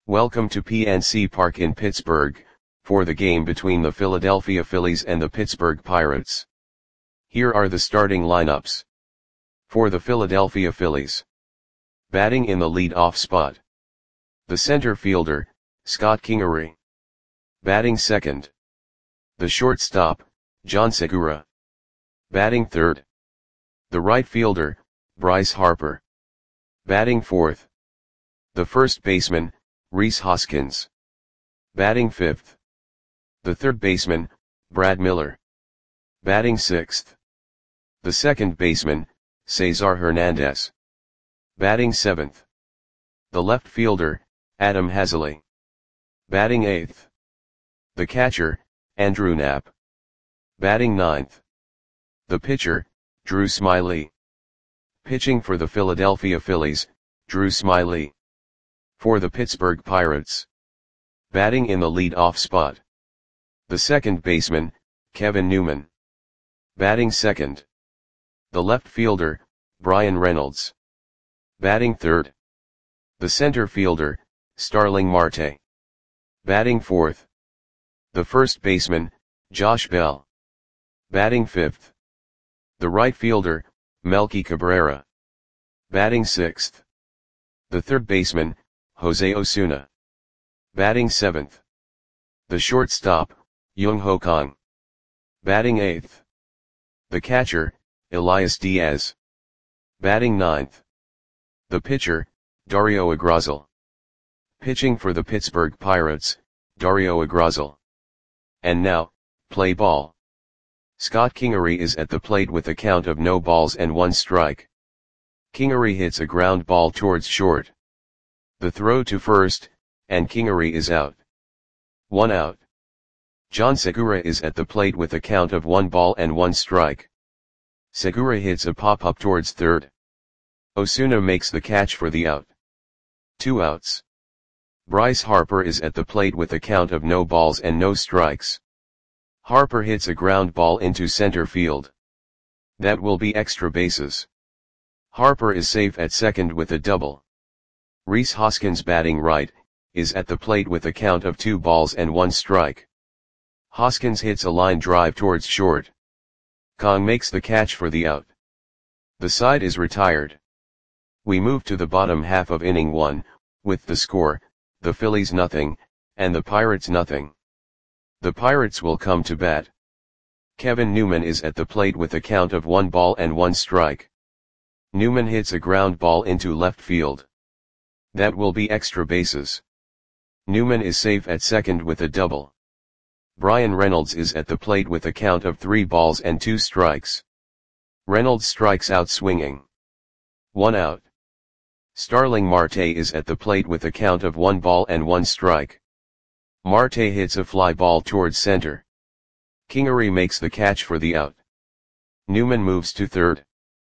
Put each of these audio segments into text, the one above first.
Welcome to PNC Park in Pittsburgh, for the game between the Philadelphia Phillies and the Pittsburgh Pirates. Here are the starting lineups. For the Philadelphia Phillies. Batting in the lead-off spot. The center fielder, Scott Kingery. Batting second. The shortstop, John Segura. Batting third. The right fielder, Bryce Harper. Batting fourth. The first baseman, Rhys Hoskins. Batting fifth. The third baseman, Brad Miller. Batting sixth. The second baseman, Cesar Hernandez. Batting seventh. The left fielder, Adam Haseley. Batting eighth. The catcher, Andrew Knapp. Batting ninth. The pitcher, Drew Smyly. Pitching for the Philadelphia Phillies, Drew Smyly. For the Pittsburgh Pirates. Batting in the lead-off spot. The second baseman, Kevin Newman. Batting second. The left fielder, Bryan Reynolds. Batting third. The center fielder, Starling Marte. Batting fourth. The first baseman, Josh Bell. Batting fifth. The right fielder, Melky Cabrera. Batting sixth. The third baseman, Jose Osuna. Batting seventh. The shortstop, Young-Ho Kang. Batting eighth. The catcher, Elias Diaz. Batting ninth. The pitcher, Dario Agrazal. Pitching for the Pittsburgh Pirates, Dario Agrazal. And now, play ball. Scott Kingery is at the plate with a count of no balls and one strike. Kingery hits a ground ball towards short. The throw to first, and Kingery is out. 1 out. John Segura is at the plate with a count of 1 ball and 1 strike. Segura hits a pop-up towards third. Osuna makes the catch for the out. 2 outs. Bryce Harper is at the plate with a count of no balls and no strikes. Harper hits a ground ball into center field. That will be extra bases. Harper is safe at second with a double. Rhys Hoskins, batting right, is at the plate with a count of 2 balls and 1 strike. Hoskins hits a line drive towards short. Kang makes the catch for the out. The side is retired. We move to the bottom half of inning 1, with the score, the Phillies nothing, and the Pirates nothing. The Pirates will come to bat. Kevin Newman is at the plate with a count of 1 ball and 1 strike. Newman hits a ground ball into left field. That will be extra bases. Newman is safe at second with a double. Bryan Reynolds is at the plate with a count of 3 balls and 2 strikes. Reynolds strikes out swinging. 1 out. Starling Marte is at the plate with a count of 1 ball and 1 strike. Marte hits a fly ball towards center. Kingery makes the catch for the out. Newman moves to third.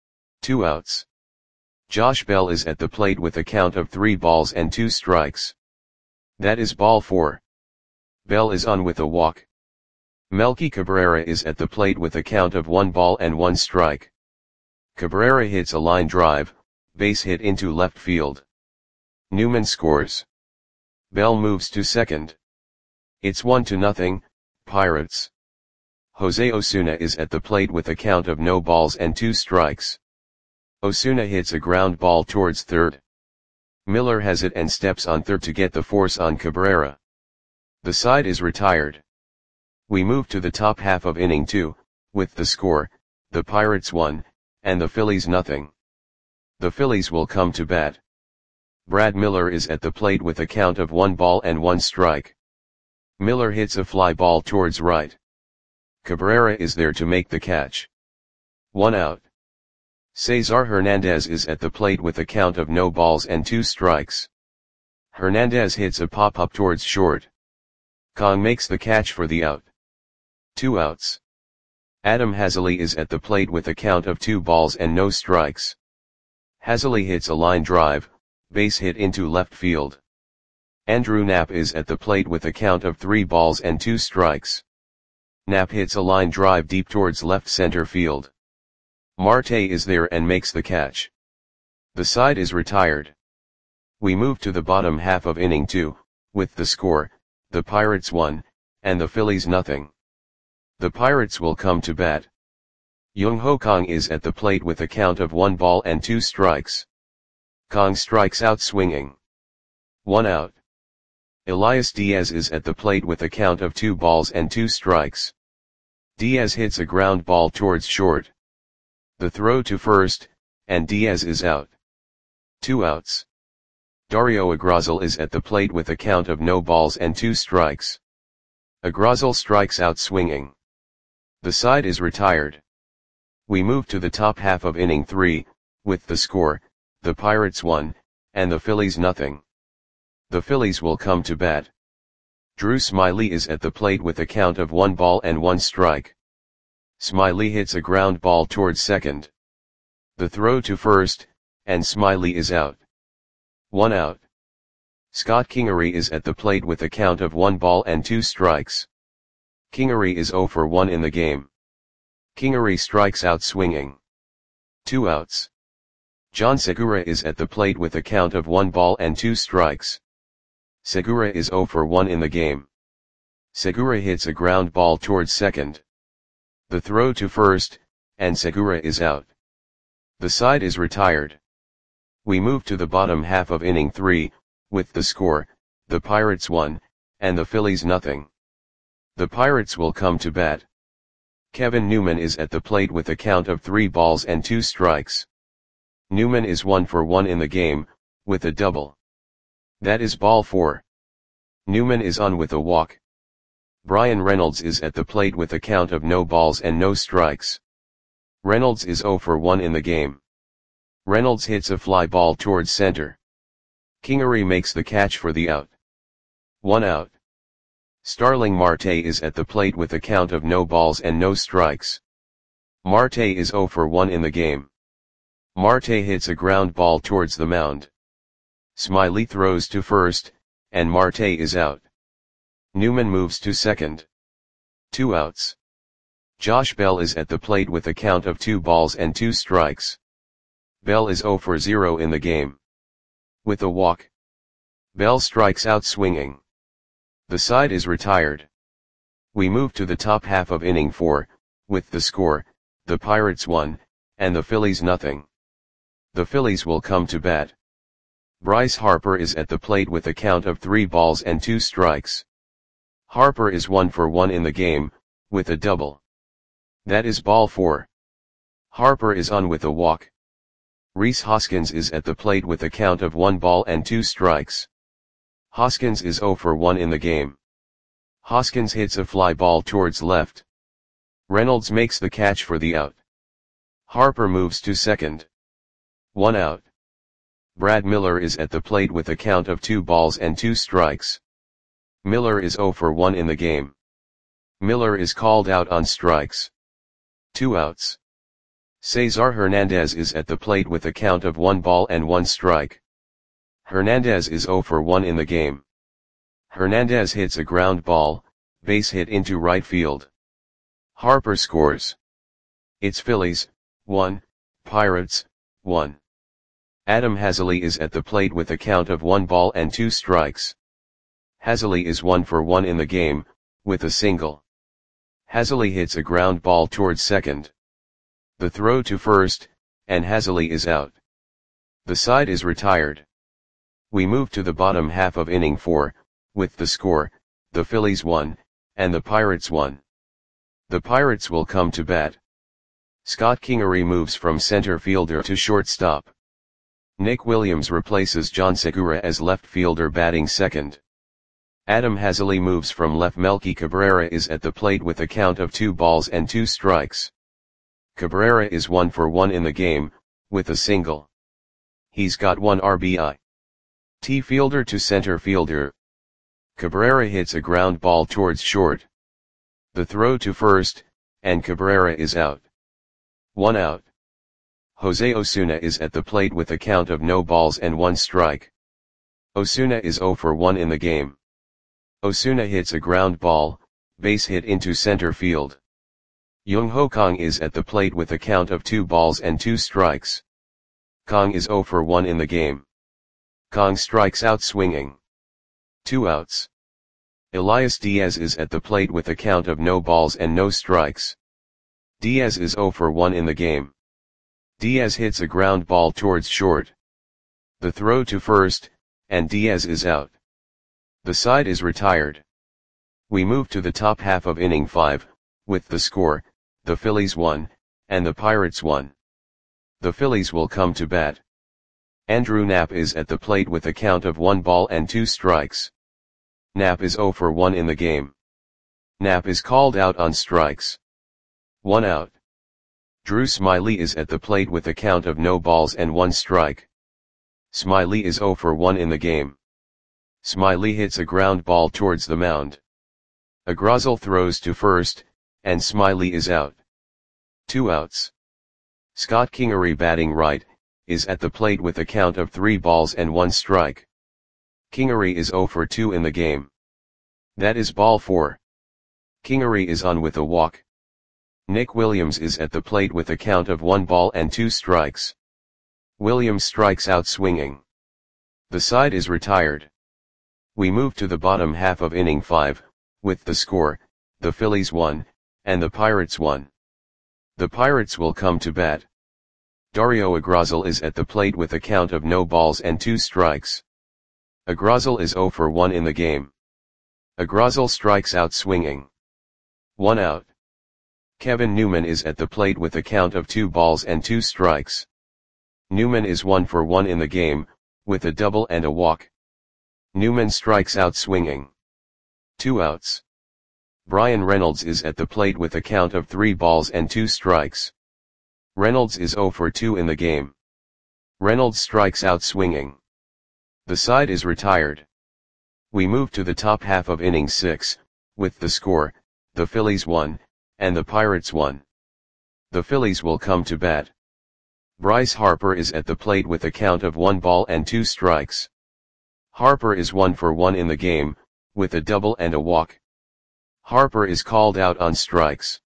2 outs. Josh Bell is at the plate with a count of 3 balls and 2 strikes. That is ball 4. Bell is on with a walk. Melky Cabrera is at the plate with a count of 1 ball and 1 strike. Cabrera hits a line drive, base hit into left field. Newman scores. Bell moves to second. It's 1-0, Pirates. Jose Osuna is at the plate with a count of no balls and 2 strikes. Osuna hits a ground ball towards third. Miller has it and steps on third to get the force on Cabrera. The side is retired. We move to the top half of inning 2, with the score, the Pirates 1, and the Phillies nothing. The Phillies will come to bat. Brad Miller is at the plate with a count of 1 ball and 1 strike. Miller hits a fly ball towards right. Cabrera is there to make the catch. 1 out. Cesar Hernandez is at the plate with a count of no balls and 2 strikes. Hernandez hits a pop-up towards short. Kang makes the catch for the out. 2 outs. Adam Haseley is at the plate with a count of 2 balls and no strikes. Haseley hits a line drive, base hit into left field. Andrew Knapp is at the plate with a count of 3 balls and 2 strikes. Knapp hits a line drive deep towards left center field. Marte is there and makes the catch. The side is retired. We move to the bottom half of inning 2, With the score, the Pirates 1, and the Phillies nothing. The Pirates will come to bat. Jung Ho Kang is at the plate with a count of 1 ball and 2 strikes. Kang strikes out swinging. 1 out. Elias Diaz is at the plate with a count of 2 balls and 2 strikes. Diaz hits a ground ball towards short. The throw to first, and Diaz is out. 2 outs. Dario Agrazal is at the plate with a count of no balls and 2 strikes. Agrazal strikes out swinging. The side is retired. We move to the top half of inning 3, with the score, the Pirates 1, and the Phillies nothing. The Phillies will come to bat. Drew Smyly is at the plate with a count of 1 ball and 1 strike. Smyly hits a ground ball towards second. The throw to first, and Smyly is out. 1 out. Scott Kingery is at the plate with a count of 1 ball and 2 strikes. Kingery is 0 for 1 in the game. Kingery strikes out swinging. 2 outs. John Segura is at the plate with a count of 1 ball and 2 strikes. Segura is 0 for 1 in the game. Segura hits a ground ball towards second. The throw to first, and Segura is out. The side is retired. We move to the bottom half of inning 3, with the score, the Pirates 1, and the Phillies nothing. The Pirates will come to bat. Kevin Newman is at the plate with a count of 3 balls and 2 strikes. Newman is 1 for 1 in the game, with a double. That is ball 4. Newman is on with a walk. Brian Reynolds is at the plate with a count of no balls and no strikes. Reynolds is 0 for 1 in the game. Reynolds hits a fly ball towards center. Kingery makes the catch for the out. 1 out. Starling Marte is at the plate with a count of no balls and no strikes. Marte is 0 for 1 in the game. Marte hits a ground ball towards the mound. Smyly throws to first, and Marte is out. Newman moves to second. 2 outs. Josh Bell is at the plate with a count of 2 balls and 2 strikes. Bell is 0 for 0 in the game. With a walk. Bell strikes out swinging. The side is retired. We move to the top half of inning 4, with the score, the Pirates 1, and the Phillies nothing. The Phillies will come to bat. Bryce Harper is at the plate with a count of 3 balls and 2 strikes. Harper is 1 for 1 in the game, with a double. That is ball 4. Harper is on with a walk. Rhys Hoskins is at the plate with a count of 1 ball and 2 strikes. Hoskins is 0 for 1 in the game. Hoskins hits a fly ball towards left. Reynolds makes the catch for the out. Harper moves to second. 1 out. Brad Miller is at the plate with a count of 2 balls and 2 strikes. Miller is 0 for 1 in the game. Miller is called out on strikes. 2 outs. Cesar Hernandez is at the plate with a count of 1 ball and 1 strike. Hernandez is 0 for 1 in the game. Hernandez hits a ground ball, base hit into right field. Harper scores. It's Phillies, 1, Pirates, 1. Adam Haseley is at the plate with a count of 1 ball and 2 strikes. Haseley is 1 for 1 in the game, with a single. Haseley hits a ground ball towards second. The throw to first, and Haseley is out. The side is retired. We move to the bottom half of inning 4, with the score, the Phillies 1, and the Pirates 1. The Pirates will come to bat. Scott Kingery moves from center fielder to shortstop. Nick Williams replaces John Segura as left fielder batting second. Adam Haseley moves from left. Melky Cabrera is at the plate with a count of 2 balls and 2 strikes. Cabrera is 1 for 1 in the game, with a single. He's got 1 RBI. T fielder to center fielder. Cabrera hits a ground ball towards short. The throw to first, and Cabrera is out. 1 out. Jose Osuna is at the plate with a count of no balls and 1 strike. Osuna is 0 for 1 in the game. Osuna hits a ground ball, base hit into center field. Jung Ho Kang is at the plate with a count of 2 balls and 2 strikes. Kang is 0 for 1 in the game. Kang strikes out swinging. 2 outs. Elias Diaz is at the plate with a count of no balls and no strikes. Diaz is 0 for 1 in the game. Diaz hits a ground ball towards short. The throw to first, and Diaz is out. The side is retired. We move to the top half of inning 5, with the score, the Phillies 1, and the Pirates 1. The Phillies will come to bat. Andrew Knapp is at the plate with a count of 1 ball and 2 strikes. Knapp is 0 for 1 in the game. Knapp is called out on strikes. 1 out. Drew Smyly is at the plate with a count of no balls and 1 strike. Smyly is 0 for 1 in the game. Smyly hits a ground ball towards the mound. Agrazal throws to first, and Smyly is out. 2 outs. Scott Kingery, batting right, is at the plate with a count of 3 balls and 1 strike. Kingery is 0 for 2 in the game. That is ball 4. Kingery is on with a walk. Nick Williams is at the plate with a count of 1 ball and 2 strikes. Williams strikes out swinging. The side is retired. We move to the bottom half of inning 5, with the score, the Phillies 1, and the Pirates 1. The Pirates will come to bat. Dario Agrazal is at the plate with a count of no balls and 2 strikes. Agrazal is 0 for 1 in the game. Agrazal strikes out swinging. 1 out. Kevin Newman is at the plate with a count of 2 balls and 2 strikes. Newman is 1 for 1 in the game, with a double and a walk. Newman strikes out swinging. 2 outs. Brian Reynolds is at the plate with a count of 3 balls and 2 strikes. Reynolds is 0 for 2 in the game. Reynolds strikes out swinging. The side is retired. We move to the top half of inning 6, with the score, the Phillies 1, and the Pirates 1. The Phillies will come to bat. Bryce Harper is at the plate with a count of 1 ball and 2 strikes. Harper is 1 for 1 in the game, with a double and a walk. Harper is called out on strikes.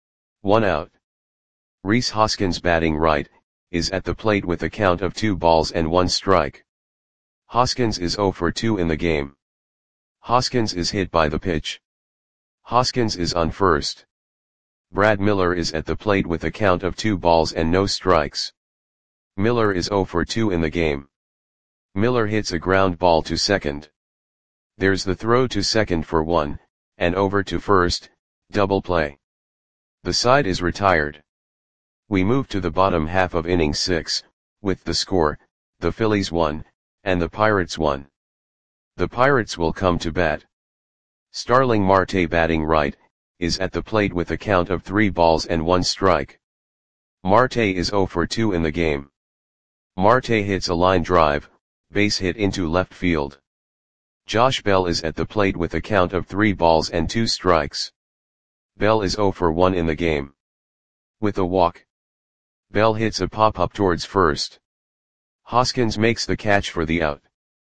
1 out. Rhys Hoskins, batting right, is at the plate with a count of 2 balls and 1 strike. Hoskins is 0 for 2 in the game. Hoskins is hit by the pitch. Hoskins is on first. Brad Miller is at the plate with a count of 2 balls and no strikes. Miller is 0 for 2 in the game. Miller hits a ground ball to second. There's the throw to second for 1, and over to first, double play. The side is retired. We move to the bottom half of inning 6, with the score, the Phillies 1, and the Pirates 1. The Pirates will come to bat. Starling Marte, batting right, is at the plate with a count of 3 balls and 1 strike. Marte is 0 for 2 in the game. Marte hits a line drive, base hit into left field. Josh Bell is at the plate with a count of 3 balls and 2 strikes. Bell is 0 for 1 in the game. With a walk. Bell hits a pop-up towards first. Hoskins makes the catch for the out.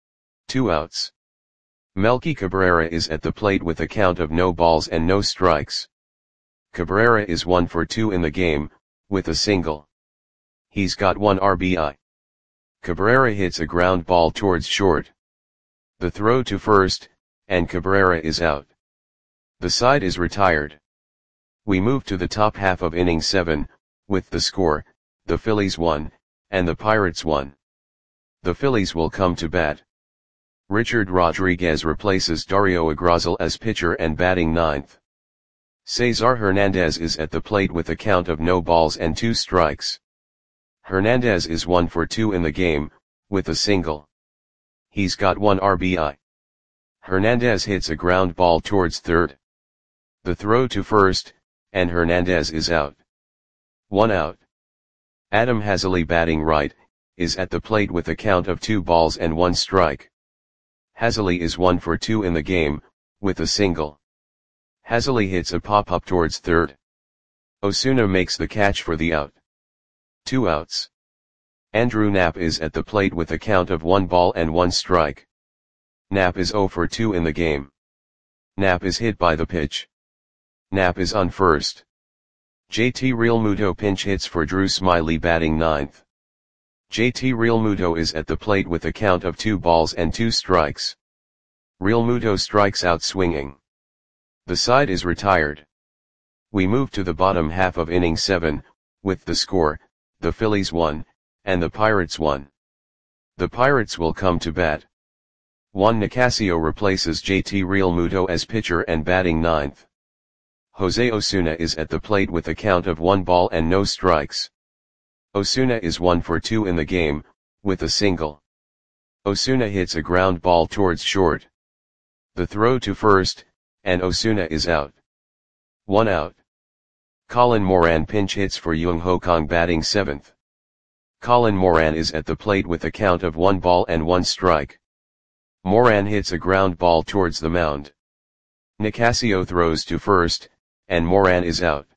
2 outs. Melky Cabrera is at the plate with a count of no balls and no strikes. Cabrera is 1 for 2 in the game, with a single. He's got 1 RBI. Cabrera hits a ground ball towards short. The throw to first, and Cabrera is out. The side is retired. We move to the top half of inning 7, with the score, the Phillies 1, and the Pirates 1. The Phillies will come to bat. Richard Rodriguez replaces Dario Agrazal as pitcher and batting ninth. Cesar Hernandez is at the plate with a count of no balls and 2 strikes. Hernandez is 1 for 2 in the game, with a single. He's got 1 RBI. Hernandez hits a ground ball towards third. The throw to first, and Hernandez is out. 1 out. Adam Haseley, batting right, is at the plate with a count of 2 balls and 1 strike. Haseley is 1 for 2 in the game, with a single. Haseley hits a pop-up towards third. Osuna makes the catch for the out. 2 outs. Andrew Knapp is at the plate with a count of 1 ball and 1 strike. Knapp is 0 for 2 in the game. Knapp is hit by the pitch. Knapp is on first. JT Realmuto pinch hits for Drew Smyly, batting ninth. JT Realmuto is at the plate with a count of 2 balls and 2 strikes. Realmuto strikes out swinging. The side is retired. We move to the bottom half of inning 7, with the score, the Phillies 1, and the Pirates 1. The Pirates will come to bat. Juan Nicasio replaces JT Realmuto as pitcher and batting 9th. Jose Osuna is at the plate with a count of 1 ball and no strikes. Osuna is 1 for 2 in the game, with a single. Osuna hits a ground ball towards short. The throw to first, and Osuna is out. 1 out. Colin Moran pinch hits for Jung Ho Kang batting 7th. Colin Moran is at the plate with a count of 1 ball and 1 strike. Moran hits a ground ball towards the mound. Nicasio throws to first, and Moran is out.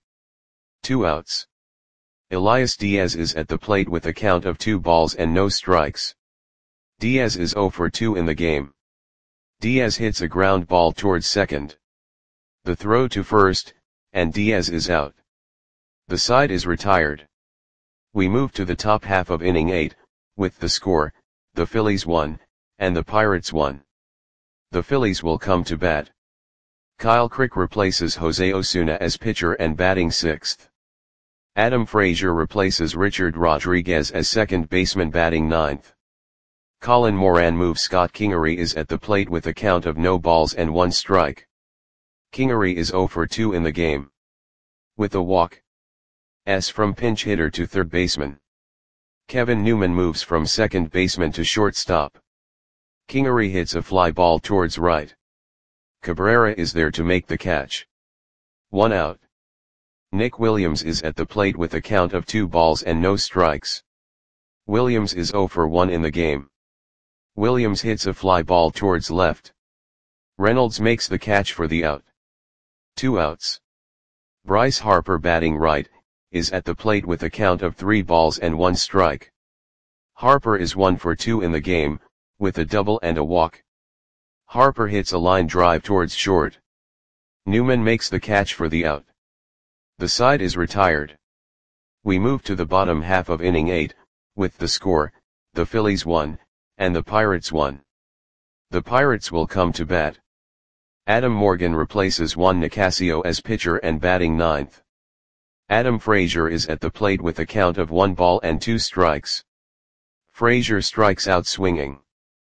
2 outs. Elias Diaz is at the plate with a count of 2 balls and no strikes. Diaz is 0 for 2 in the game. Diaz hits a ground ball towards second. The throw to first, and Diaz is out. The side is retired. We move to the top half of inning 8, with the score, the Phillies 1, and the Pirates 1. The Phillies will come to bat. Kyle Crick replaces Jose Osuna as pitcher and batting 6th. Adam Frazier replaces Richard Rodriguez as second baseman batting 9th. Colin Moran moves. Scott Kingery is at the plate with a count of no balls and 1 strike. Kingery is 0 for 2 in the game. With a walk. S from pinch hitter to third baseman. Kevin Newman moves from second baseman to shortstop. Kingery hits a fly ball towards right. Cabrera is there to make the catch. 1 out. Nick Williams is at the plate with a count of 2 balls and no strikes. Williams is 0 for 1 in the game. Williams hits a fly ball towards left. Reynolds makes the catch for the out. 2 outs. Bryce Harper batting right, is at the plate with a count of 3 balls and 1 strike. Harper is 1 for 2 in the game, with a double and a walk. Harper hits a line drive towards short. Newman makes the catch for the out. The side is retired. We move to the bottom half of inning 8, with the score, the Phillies 1, and the Pirates 1. The Pirates will come to bat. Adam Morgan replaces Juan Nicasio as pitcher and batting 9th. Adam Frazier is at the plate with a count of 1 ball and 2 strikes. Frazier strikes out swinging.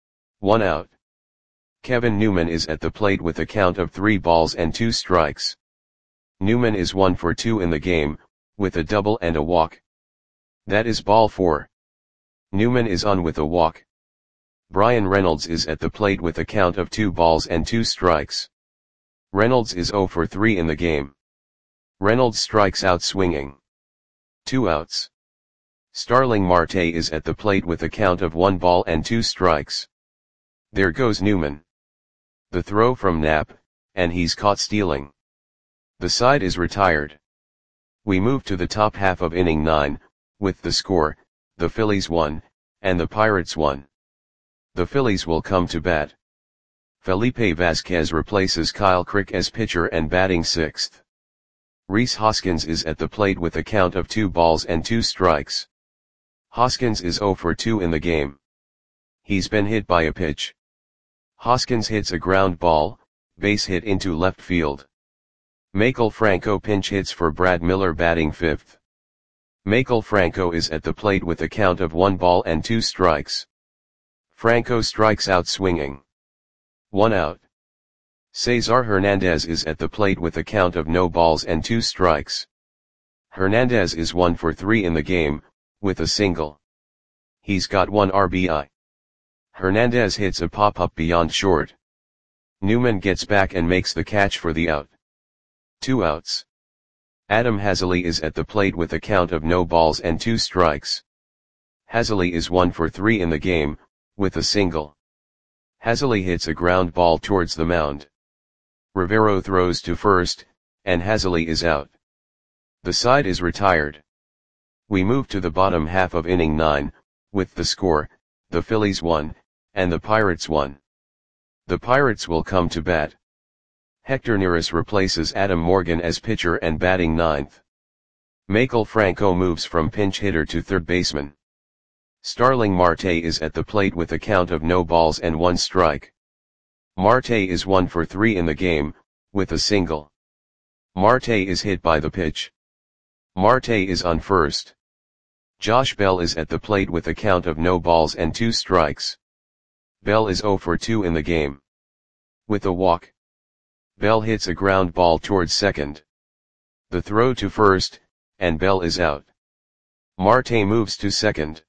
1 out. Kevin Newman is at the plate with a count of 3 balls and 2 strikes. Newman is 1 for 2 in the game, with a double and a walk. That is ball 4. Newman is on with a walk. Brian Reynolds is at the plate with a count of 2 balls and 2 strikes. Reynolds is 0 for 3 in the game. Reynolds strikes out swinging. 2 outs. Starling Marte is at the plate with a count of 1 ball and 2 strikes. There goes Newman. The throw from Knapp, and he's caught stealing. The side is retired. We move to the top half of inning 9, with the score, the Phillies 1, and the Pirates 1. The Phillies will come to bat. Felipe Vasquez replaces Kyle Crick as pitcher and batting 6th. Rhys Hoskins is at the plate with a count of 2 balls and 2 strikes. Hoskins is 0 for 2 in the game. He's been hit by a pitch. Hoskins hits a ground ball, base hit into left field. Maikel Franco pinch hits for Brad Miller batting 5th. Maikel Franco is at the plate with a count of 1 ball and 2 strikes. Franco strikes out swinging. 1 out. Cesar Hernandez is at the plate with a count of no balls and 2 strikes. Hernandez is 1 for 3 in the game, with a single. He's got 1 RBI. Hernandez hits a pop-up beyond short. Newman gets back and makes the catch for the out. 2 outs. Adam Haseley is at the plate with a count of no balls and 2 strikes. Haseley is 1 for 3 in the game, with a single. Haseley hits a ground ball towards the mound. Rivero throws to first, and Haseley is out. The side is retired. We move to the bottom half of inning 9, with the score, the Phillies 1, and the Pirates 1. The Pirates will come to bat. Hector Neris replaces Adam Morgan as pitcher and batting 9th. Maikel Franco moves from pinch hitter to third baseman. Starling Marte is at the plate with a count of no balls and 1 strike. Marte is 1 for 3 in the game, with a single. Marte is hit by the pitch. Marte is on first. Josh Bell is at the plate with a count of no balls and 2 strikes. Bell is 0 for 2 in the game. With a walk. Bell hits a ground ball towards second. The throw to first, and Bell is out. Marte moves to second.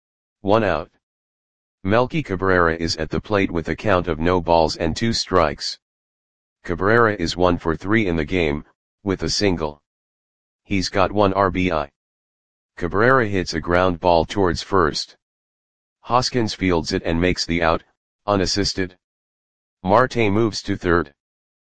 1 out. Melky Cabrera is at the plate with a count of no balls and 2 strikes. Cabrera is 1 for 3 in the game, with a single. He's got 1 RBI. Cabrera hits a ground ball towards first. Hoskins fields it and makes the out, unassisted. Marte moves to third.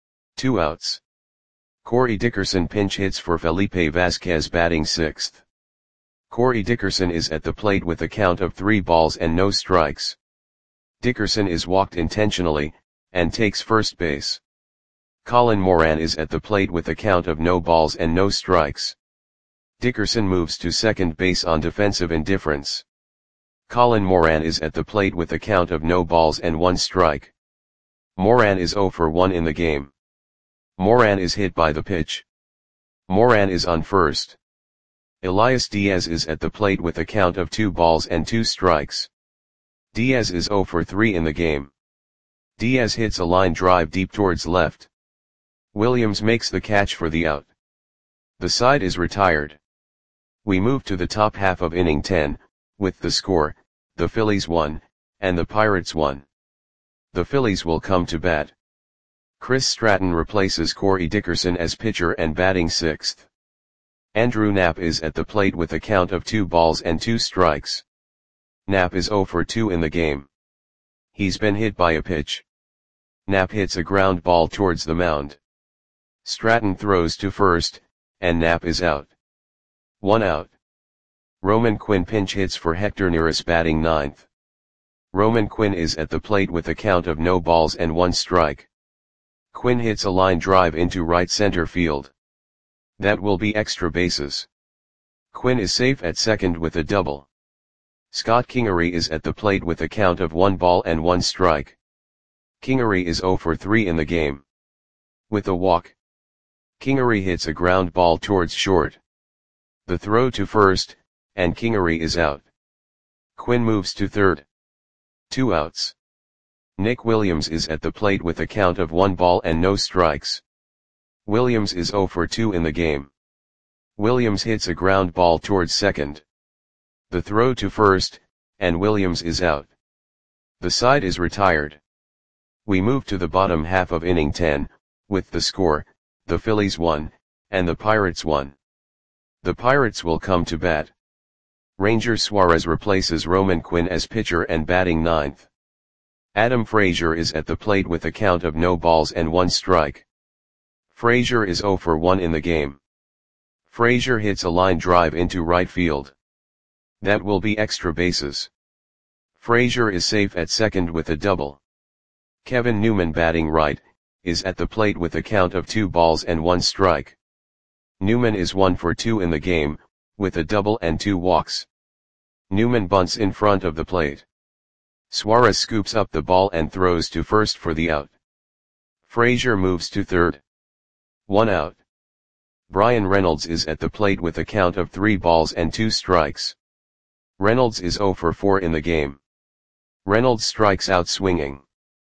2 outs. Corey Dickerson pinch hits for Felipe Vasquez batting sixth. Corey Dickerson is at the plate with a count of 3 balls and no strikes. Dickerson is walked intentionally, and takes first base. Colin Moran is at the plate with a count of no balls and no strikes. Dickerson moves to second base on defensive indifference. Colin Moran is at the plate with a count of no balls and 1 strike. Moran is 0 for 1 in the game. Moran is hit by the pitch. Moran is on first. Elias Diaz is at the plate with a count of 2 balls and 2 strikes. Diaz is 0 for 3 in the game. Diaz hits a line drive deep towards left. Williams makes the catch for the out. The side is retired. We move to the top half of inning 10, with the score, the Phillies 1, and the Pirates 1. The Phillies will come to bat. Chris Stratton replaces Corey Dickerson as pitcher and batting sixth. Andrew Knapp is at the plate with a count of 2 balls and 2 strikes. Knapp is 0 for 2 in the game. He's been hit by a pitch. Knapp hits a ground ball towards the mound. Stratton throws to first, and Knapp is out. 1 out. Roman Quinn pinch hits for Hector Neris batting ninth. Roman Quinn is at the plate with a count of no balls and 1 strike. Quinn hits a line drive into right center field. That will be extra bases. Quinn is safe at second with a double. Scott Kingery is at the plate with a count of 1 ball and 1 strike. Kingery is 0 for 3 in the game. With a walk. Kingery hits a ground ball towards short. The throw to first, and Kingery is out. Quinn moves to third. 2 outs. Nick Williams is at the plate with a count of 1 ball and no strikes. Williams is 0 for 2 in the game. Williams hits a ground ball towards second. The throw to first, and Williams is out. The side is retired. We move to the bottom half of inning 10, with the score, the Phillies 1, and the Pirates 1. The Pirates will come to bat. Ranger Suarez replaces Roman Quinn as pitcher and batting ninth. Adam Frazier is at the plate with a count of no balls and 1 strike. Frazier is 0 for 1 in the game. Frazier hits a line drive into right field. That will be extra bases. Frazier is safe at second with a double. Kevin Newman batting right, is at the plate with a count of 2 balls and 1 strike. Newman is 1 for 2 in the game, with a double and 2 walks. Newman bunts in front of the plate. Suarez scoops up the ball and throws to first for the out. Frazier moves to third. 1 out. Brian Reynolds is at the plate with a count of 3 balls and 2 strikes. Reynolds is 0 for 4 in the game. Reynolds strikes out swinging.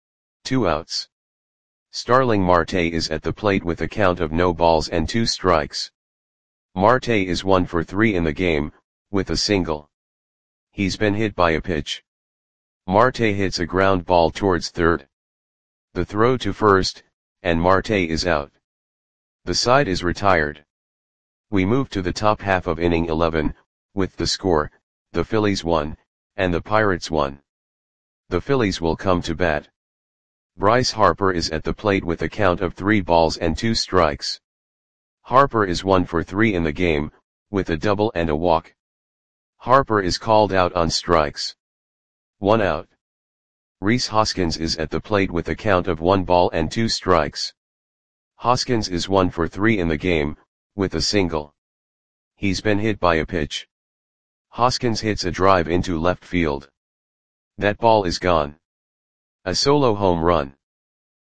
2 outs. Starling Marte is at the plate with a count of no balls and 2 strikes. Marte is 1 for 3 in the game, with a single. He's been hit by a pitch. Marte hits a ground ball towards third. The throw to first, and Marte is out. The side is retired. We move to the top half of inning 11, with the score, the Phillies 1, and the Pirates 1. The Phillies will come to bat. Bryce Harper is at the plate with a count of 3 balls and 2 strikes. Harper is 1 for 3 in the game, with a double and a walk. Harper is called out on strikes. 1 out. Rhys Hoskins is at the plate with a count of 1 ball and 2 strikes. Hoskins is 1 for 3 in the game, with a single. He's been hit by a pitch. Hoskins hits a drive into left field. That ball is gone. A solo home run.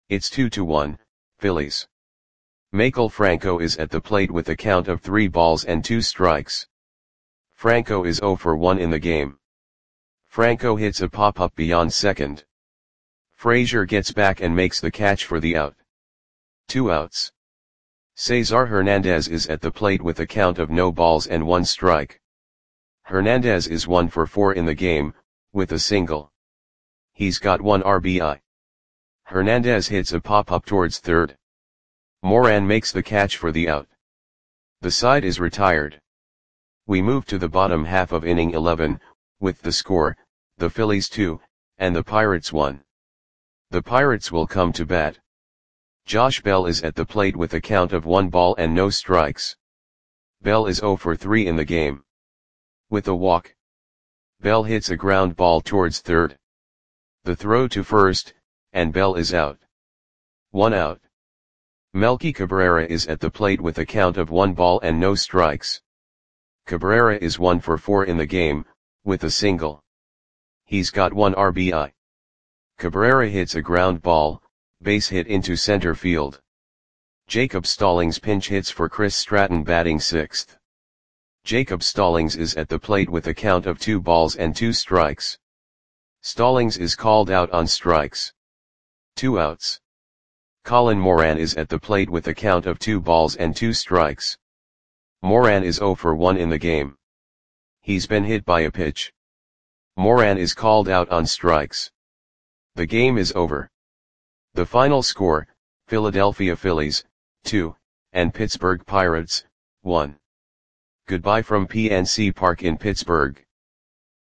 It's 2-1, Phillies. Maikel Franco is at the plate with a count of 3 balls and 2 strikes. Franco is 0 for 1 in the game. Franco hits a pop-up beyond second. Frazier gets back and makes the catch for the out. 2 outs. Cesar Hernandez is at the plate with a count of no balls and 1 strike. Hernandez is 1 for 4 in the game, with a single. He's got 1 RBI. Hernandez hits a pop-up towards third. Moran makes the catch for the out. The side is retired. We move to the bottom half of inning 11, with the score, the Phillies 2, and the Pirates 1. The Pirates will come to bat. Josh Bell is at the plate with a count of 1 ball and no strikes. Bell is 0 for 3 in the game. With a walk, Bell hits a ground ball towards third. The throw to first, and Bell is out. 1 out. Melky Cabrera is at the plate with a count of 1 ball and no strikes. Cabrera is 1 for 4 in the game, with a single. He's got 1 RBI. Cabrera hits a ground ball, base hit into center field. Jacob Stallings pinch hits for Chris Stratton batting 6th. Jacob Stallings is at the plate with a count of 2 balls and 2 strikes. Stallings is called out on strikes. 2 outs. Colin Moran is at the plate with a count of 2 balls and 2 strikes. Moran is 0 for 1 in the game. He's been hit by a pitch. Moran is called out on strikes. The game is over. The final score, Philadelphia Phillies, 2, and Pittsburgh Pirates, 1. Goodbye from PNC Park in Pittsburgh.